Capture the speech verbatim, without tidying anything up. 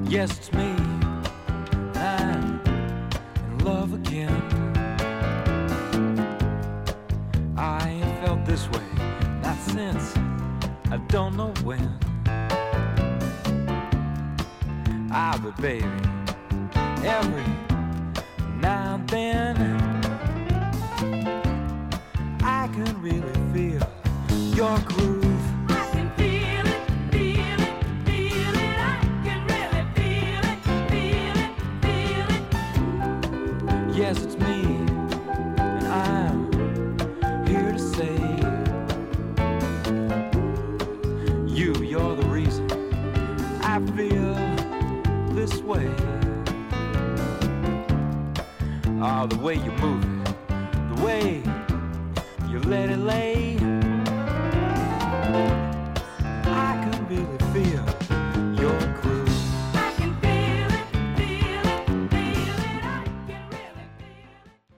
Yes, it's me. I'm in love again. I ain't felt this way, not since I don't know when. Ah, but baby, every now and then I can really feel your groove. I can feel it, feel it, feel it. I can really feel it, feel it, feel it. Yes, it's me, and I'm here to say, you, you're the reason I feel this way. Oh, the way you move it, the way you let it lay.